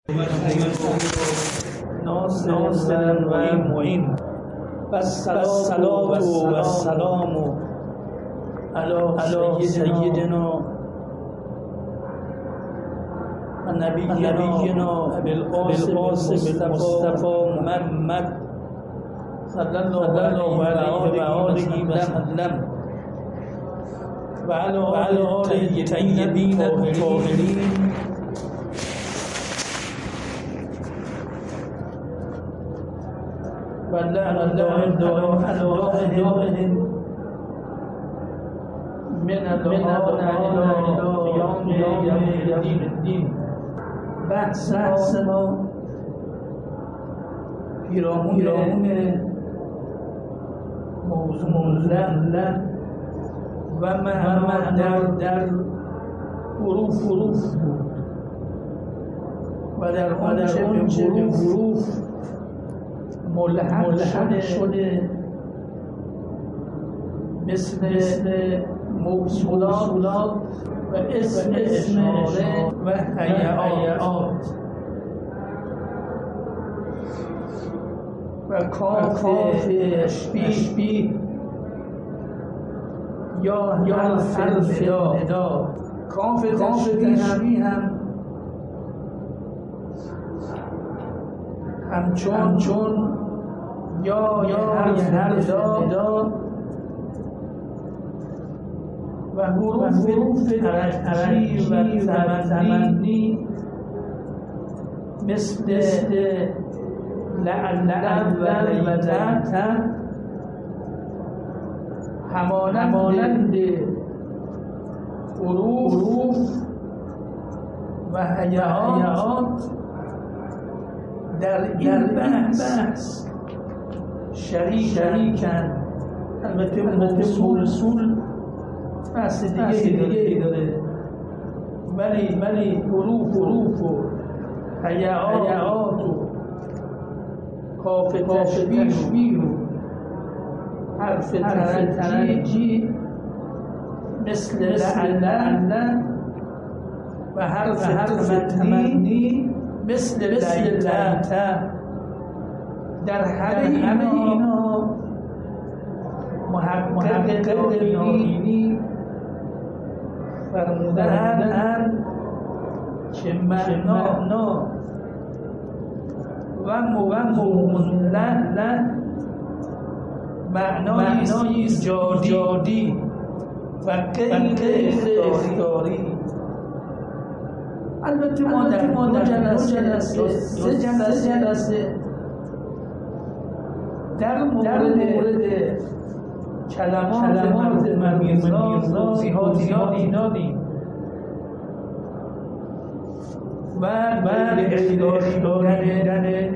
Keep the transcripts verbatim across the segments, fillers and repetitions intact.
ناصر و معین و الصلاة و السلام علی سیدنا و نبینا بالقاسم المصطفى محمد صلی الله علیه و آله و سلم و علی آله الطیبین الطاهرین و لعنة الله على أعدائهم من الآن إلى قيام يوم الدين. بحث ما پیرامون موضوع لن و معنا در در حروف حروف بود و در آنچه به حروف ملحق شده مثل موصولات و اسم اشاره و هیئات و کاف تشبیه یا حرف ندا. کاف تشبیه هم همچون چون یا یا حرف ندا و حروف ترجیح و تمنی مثل لعل و لیت همانند حروف و هیئات در این بحث شریکن. البته موصول بحث دیگه داره، ولی ولی حروف حروف و هیئات و کاف تشبیه و حرف ترجیح مثل لعل و حرف تمنی مثل لیت در همه اینا محقق دینی فرمودن که معنا و موضوع لن معنایی جادی و غیر اختیاری. البته ما در ما در جلسه سه جلسه در مورد کلمات مرمیزا توضیحاتی دادیم و به اختیاری دادن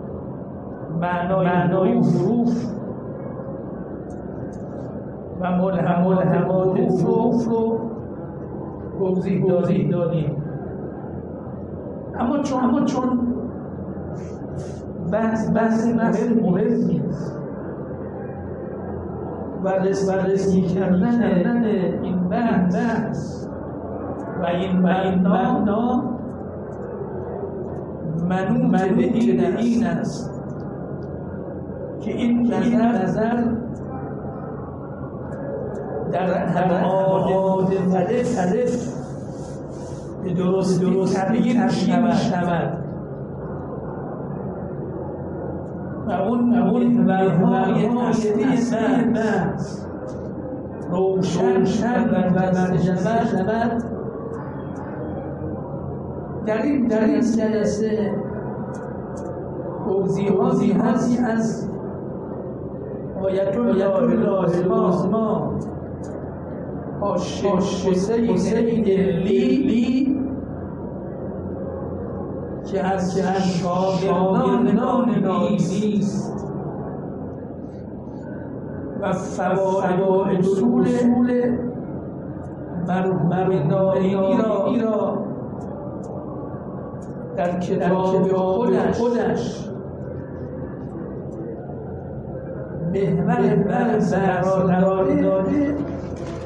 معنای حروف و ملهمات حروف رو توضیح دادیم. اما چون اما چون بحث بحث مهم نیست و رسیدگی کردن این بحث و این معنا منوط به این است که این نظر در ابعاد مختلف به درستی تغییر شود و اون محورهای اصلی بحث روشن شود. در این جلسه توضیحاتی از آیت الله لازمه حسین لی که از شاگردان نیست و فواید اصول مرمداری را در کتاب خودش محور بحث قرار داده.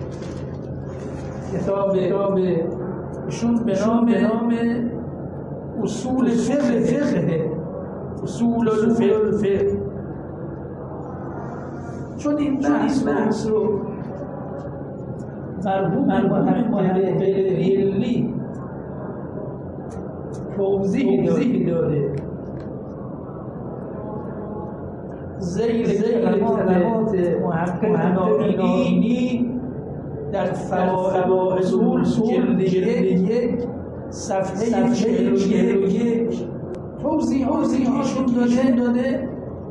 کتاب ایشون به نام اصول فقه فقه اصول الفقه، چون این بحث رو مرحوم محققی توضیح داده زیر کلمات محقق ناینی در فوائد جلد یک صفحه چهل و یک توضیحاتشون داده.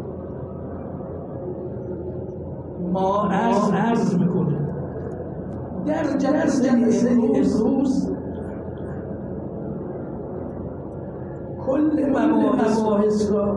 ما عرض میکنه در جلسه امروز کل مباحث را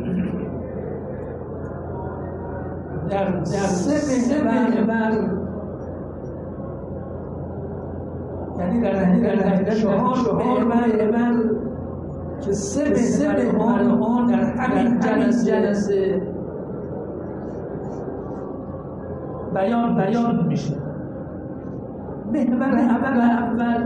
در سه محور، یعنی در چهار محور که سه محور آن در همین جلسه بیان بیان میشه. محور اول اول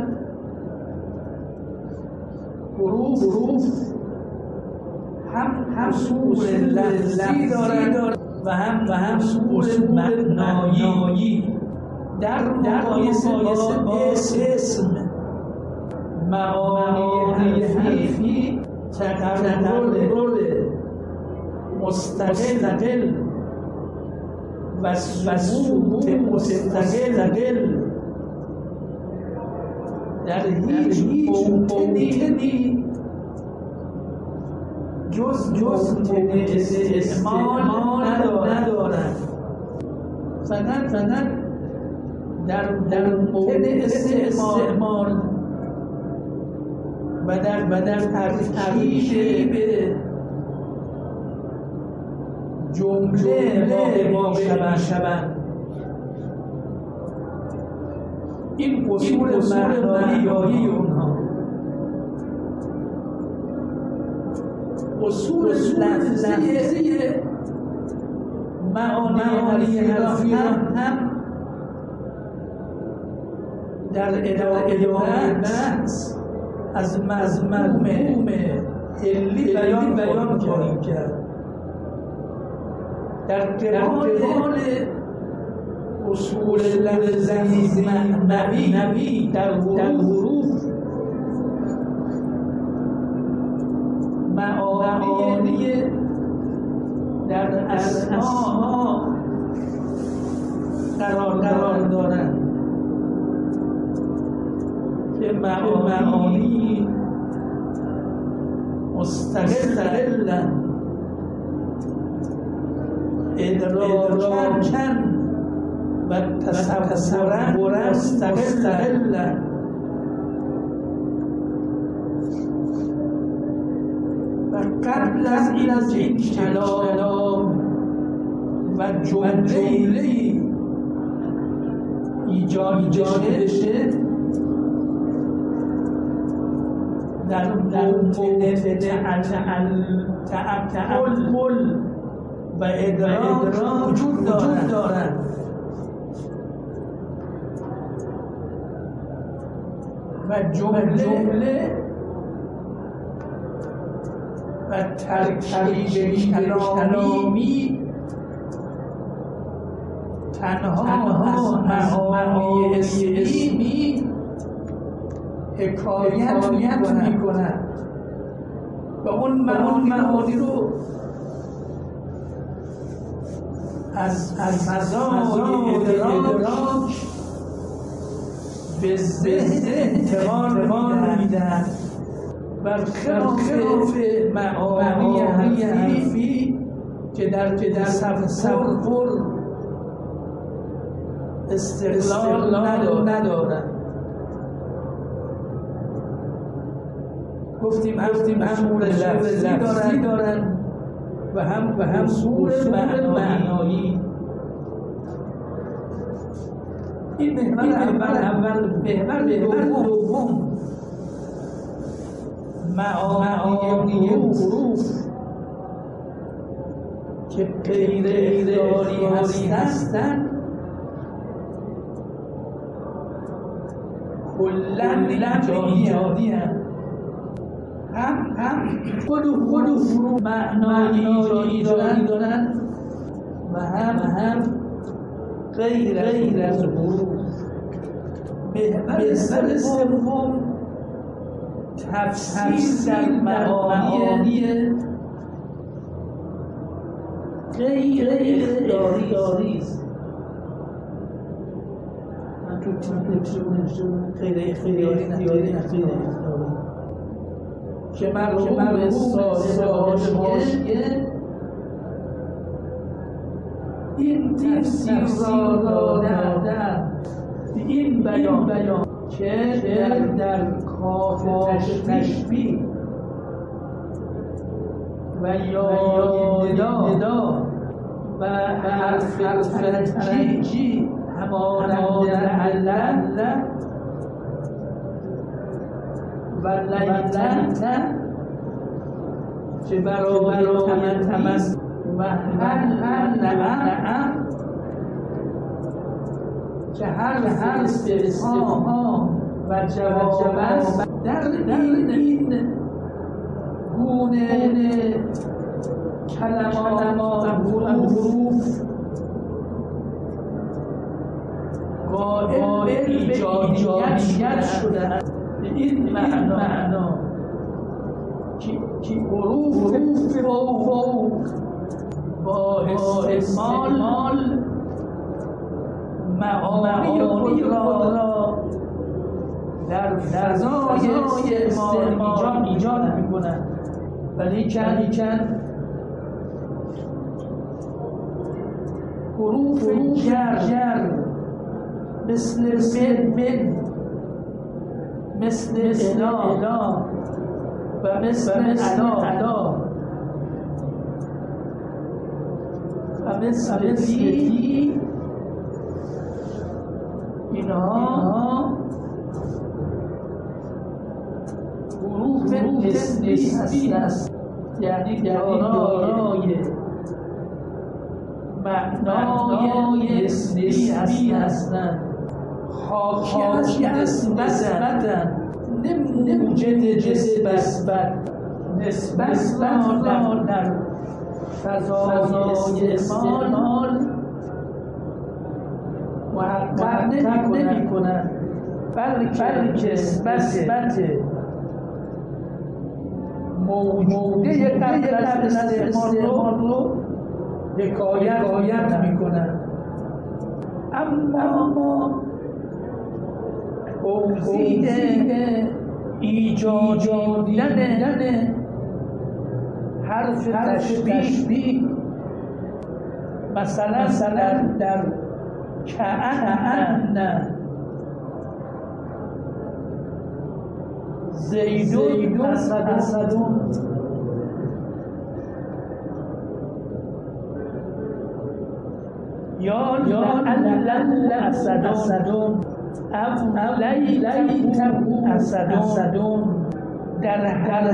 حروف حروف هم هم اصول لفظی دارد و هم و هم اصول معنایی. در مقایسه با اسم معانی حرفی تقرر مستقل و ثبوت مستقل در هیچ موطنی جز جز موطن استعمال ندارد. فقط فقط در در موطن استعمال و در و در ترکیب جمله واقع شوند. این اصول معنایی اونها، اصول لفظی معانی حرفی هم در ادامه بحث از مضمون علمی بیان بیان خواهیم کرد. در قبال اصول لفظی معنوی در حروف معانی در اسماء قرار قرار دارند که معانی مستقلن ادراکن و تصورن مستقلن. و قبل از این از این کلام و جمله ایجاد بشه در موطن تعقل و ادراک وجود دارد و جمله و ترکیب کلامی تنها از معانی اسمی حکایت می‌کند و اون معانی رو از از فضای ادراک به ذهن انتقال میدن. برخلاف معانی حرفی که در که در تصور استقلال ندارن. گفتیم گفتیم هم امور لفظی دارن و هم و هم اصول معنایی. این محور اول اول محور دوم معانی حروف که غیر اختیاری هستند کلاً ایجادی هستند. هم هم خود و خود و فرو معنای ایجادی دارند و هم هم غیر غیر از حروف. بهتر سوم تفسیر در معانی غیر اختیاری است. من تو تیم غیر اختیاری نخیاری نخیاری که مرحوم صاحب حاشیه این تفسیر را دادن به این بیان که در در کاف تشبیه و یا ندا و حرف ترجیح همانند علم و لیلن که برای تمن و هل نعم که هر هر استفهام و جواب در این گونه کلمات و حروف قائل به ایجادیت شده به این معنا که حروف فوق با استعمال معانی خود را در فضای استعمال ایجاد میکنند ولیکن حروف جر مثل من مثل الا و مثل علا و مثل فی اینها حروف نسبی است، یعنی دارای معنای نسبی هستند، حاکی از نسبتند، نه موجد نسبت نسبت را در فضای استعمال محقق نمی کنند، بلکه نسبت موجوده قبل از استعمال رو حکایت می کنند. اما توضیح ایجادیدن حرف تشبیه مثلا در کأن زیدون اسدون یا لعل اسدون ام لیتهو اسدون در هر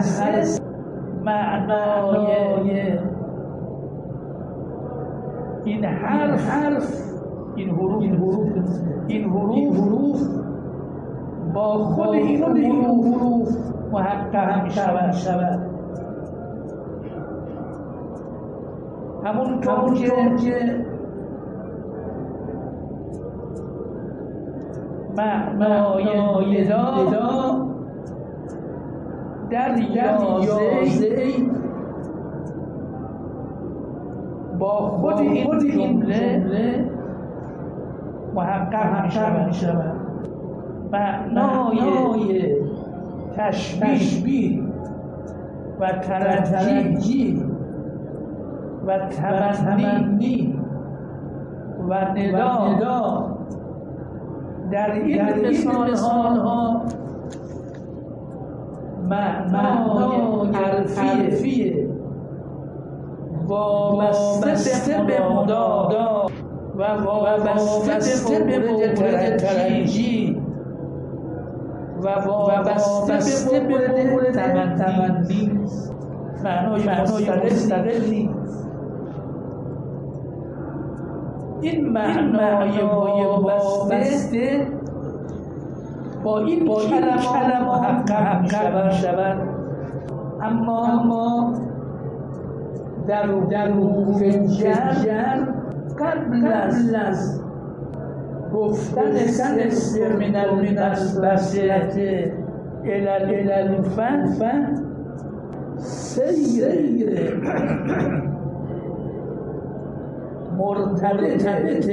معنای این حرف حرف این حروف این حروف این حروف حروف با خود این حروف محقق می شود. همونطور که معنای ندا در یازه با خود این جمله محقق می شود. معنای تشبیه و ترجیح و تمنی و ندا در این مثال ها معنای حرفیه وابسته به مدادا و وابسته به مورد ترجیح و وابسته به مورد تمنی معنای مستقلی. این معنای وابسته با این کلمات محقق می شود. اما اما در در حروف جر قبل از از گفتن استر من المثبت الى الفن سیر مرتبط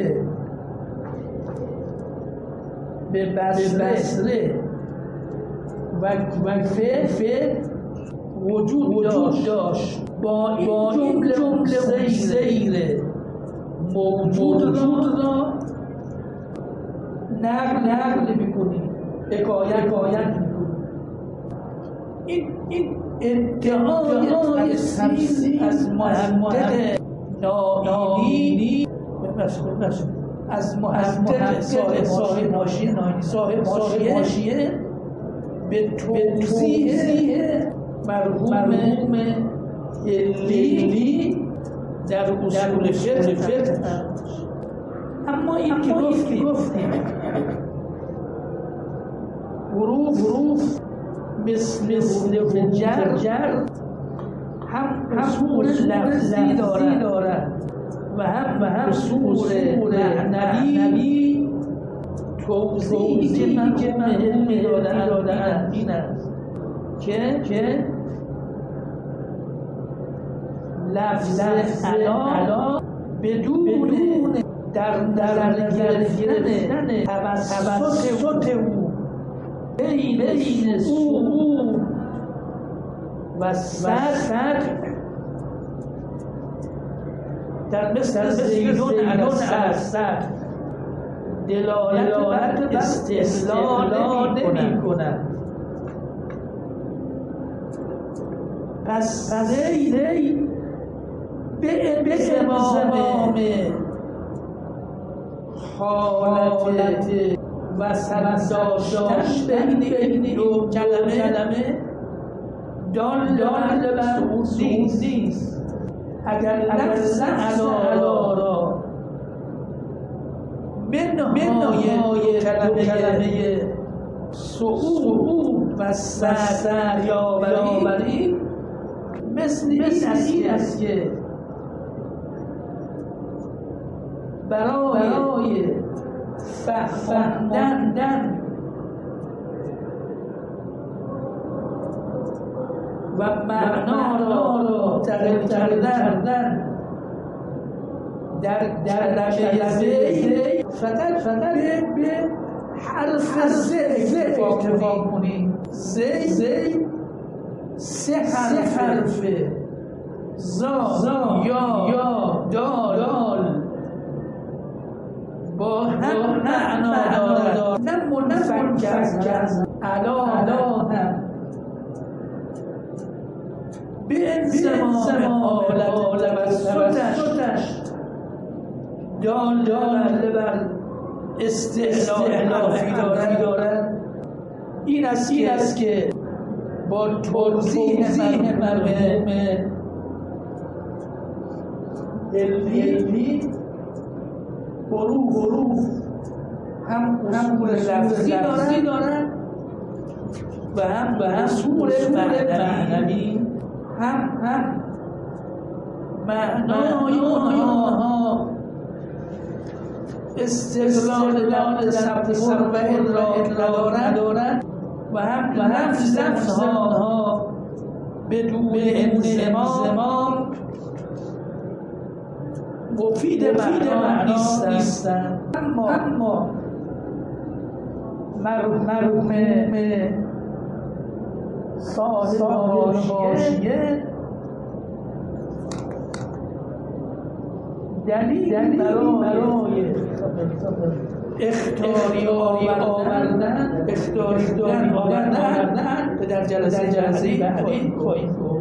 به بصره و فعل وجود داشت با این جمله سیر موجود را نقل نقل میکنیم، حکایت حکایت میکنیم. این این ادعای تفسیر از محقق نائینی از محقق صاحب صاحب ماشین صاحب ماشیه به توضیح مرحوم الی در اصول فقه. اما این که گفتیم حروف حروف مثل مثل جر جر هم اصول لفظی دارد و هم و هم اصول معنوی. توضیحی که من علمی دادم این است که که لفظ علا بدون در در گرفتن توسط او بین او و سر در مثل زیدون الان سر دلالت بر استحلال نمی کند. پس زید به امام حالت وصل داشتن بین دو کلمه دال دال بر نیست. اگر لفظ علا را منهای کلمه صعود و سر یاوری مثل این است که برای فهمیدن و معنا را تغییر کردن در در کلمه فقط فقط به حرف ز اکتفا کنیم. ز سه حرف زا یا دال با هم معنا دارد، نه منفک از علا هم به انضمام حالت توسطش دال دال بر استحلافی دارد. این است که با توضیح مرحوم علمی حروف حروف هم اصول لفظی دارن و هم و هم اصول معنوی، هم هم معنای آنها استقلال در تصور و ادراک دارند و هم و هم لفظها بدون انضمام مفید معنا نیستند. اما اما مرحوم صاحب حاشیه دلیل برای اختیاری آوردن اختیاری آوردن به در جلسه جلسه بعدی خواهیم گفت.